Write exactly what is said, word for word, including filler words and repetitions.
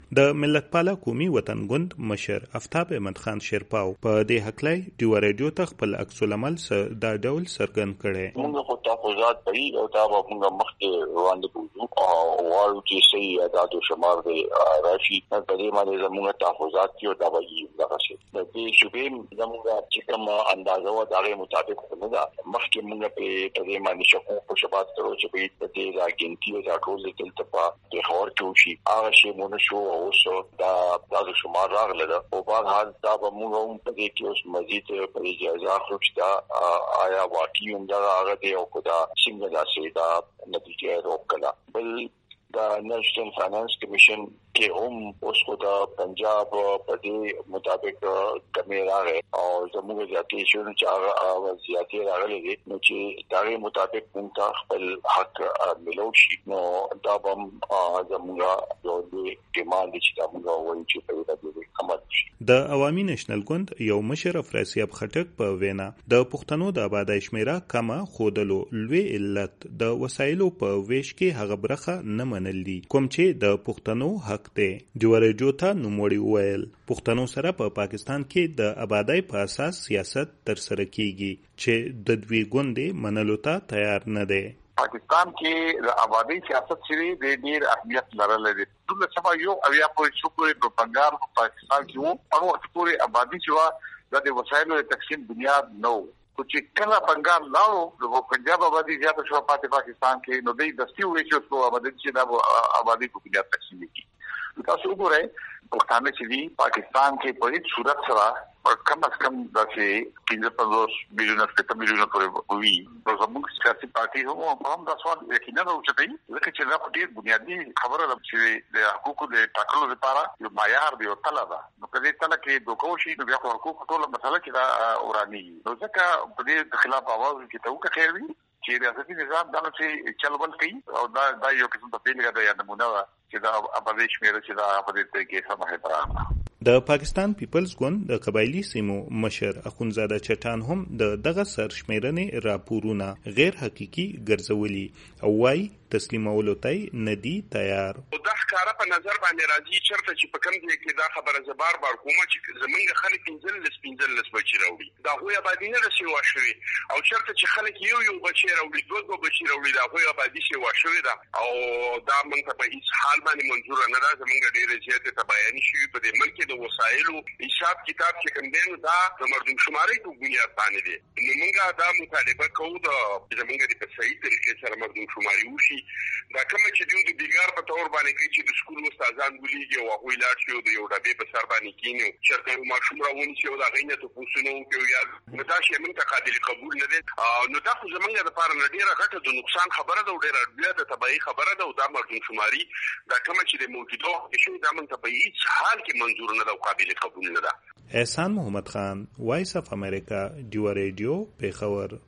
د ملتپاله قومي وطن ګوند مشر افتاب احمد خان شیرپاو په دې حقلای ډیو رادیو ته خپل عکس العمل دا ډول څرګند کړي. موږ خو تحفظات کوي او دا موږ مخکې روان دي او وایو چې صحیح اعداد او شمار دی راشي په دې باندې زموږ تحفظات کیو دا وایي دغه شی د دې شوبې زموږ چې کوم اندازه و دغه مطابق نه دا مخکې موږ په دې باندې شکو په شبات کړو چې په دې راګنتی او ټول دلته په خبر کې شي هغه شی مونږ شو او شو دا د شمار راغله او په حال دا به موږ هم په دې کې اوس مزید په اجازه خوشتا آیا واقعي هم دا هغه دی او کدا څنګه دا شی دا نتیجه راوکړه بل دا نېشنل فاینانس کمیشن کې هم اوس خو دا پنجاب په دې مطابق کمی راغی او زموږ ذاتي شو چې هغه زیاتې راغلي دي نو چې دا مطابق موږ خپل حق ملو شي نو دا هم زموږ یو د ډیماند چې دا موږ وایو چې په دې عمل شي. د عوامي نېشنل ګوند یو مشر افراسیاب خټک په وینا د پښتنو د آبادی شمیره کمه خودلو لوی علت د وسایلو په ویش کې هغه برخه نه منل دي کوم چې د پښتنو حق دی. ډیو رادیو ته نوموړي وویل پښتنو سره په پاکستان کې د آبادی په اساس سیاست ترسره کیږي چې د دوی ګوندې منلو ته تیار نه دی. پاکستان کې د آبادی سیاست چې د ډیر اهمیت لرلې ده ټول سبا یو اویا په شکر په بنگال په پاکستان کې وو هغه ټول آبادی چې د وسایلو تقسیم بنیاد نو چې کله بنگال لاړو د پنجاب آبادی زیاته شو پاتې پاکستان کې نو د دستي وې چې په آبادی چې د آبادی په بنیاد تقسیم کیږي تاسو وګورئ پښتانه چې دی پاکستان کې په هیڅ صورت سره کم از کم داسې پنځه پنځوس میلیونه شپږ میلیونه پورې وي نو زموږ سیاسي پارټي هم هم دا سوال یقینا راوچتای ځکه چې دا ډېر بنیادي خبره ده چې د حقوقو د ټاکلو لپاره یو معیار دی او طلب نو په دې طلب کې دوه کوشي نو بیا حقوق ټول مسله کې دا اوراني نو ځکه په دې خلاف आवाज کې ته وکړي خیر وي چې ریاستي نظام دا چې چلول کوي او دا دا یو قسم ته پیلګه ده یا نمونه چې دا آبادی شمیره چې دا په دې کې سمه ده. د پاکستان پیپلز ګوند د قبایلی سیمو مشر اخونزاده چټان هم د دغه سرشمیرنې راپورونه غیر حقيقي ګرځولي او وايي تسلیمولو ته ندي تیار. دا ښکارا په نظر باندې راځي چرته چې په کوم ځای کې دا خبره زبار بار کومه چې زمونږ خلک پنځل لس پنځل لس بچی راوړي دا هو آبادی نه رسي واشوي او چرته چې خلک یو یو بچی راوړي دوه دوه بچی راوړي دا هو آبادی شي واشوي دا او دا موږ په هیڅ حال باندې منظور نه ده زمونږ ډیره زیاته تباین شي په دې ملک د وسایلو حساب کتاب چې کوم دی دا د مردم شماري په بنیاد باندې دي نو موږ دا مطالبه کوو د زمونږ د صحیح طریقې سره مردم شماري وشي دا کوم چې دوی د بیګار په تور باندې کوي چې د سکول استادان ګولېږي او هغوی لاړ شي او د یو ډبې په سر باندې کینی چېرته یو ماشوم راونیسي او د هغې نه تپوسونه وکړي یا نو دا شی موږ ته قابل قبول نه دی نو دا خو زموږ دپاره نه ډېره غټه د نقصان خبره ده او ډېره لویه د تباهي خبره ده او دا مردم شماري دا کومه چې د موجوده وخت شوي دا موږ ته په هېڅ حال کې منظور نه ده او قابل قبول نه ده. احسان محمد خان، وایس اف امریکا، ډیو رادیو، پېښور.